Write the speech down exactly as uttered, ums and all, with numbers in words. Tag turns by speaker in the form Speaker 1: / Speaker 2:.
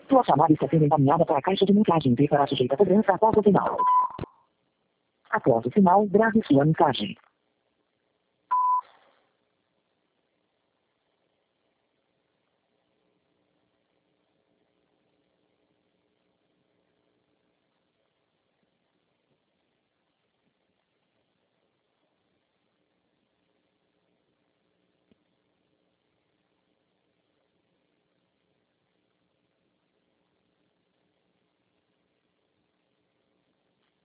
Speaker 1: Sua chamada está sendo encaminhada para a caixa de mensagem e será sujeita a cobrança após o sinal. Após o sinal, grave sua mensagem.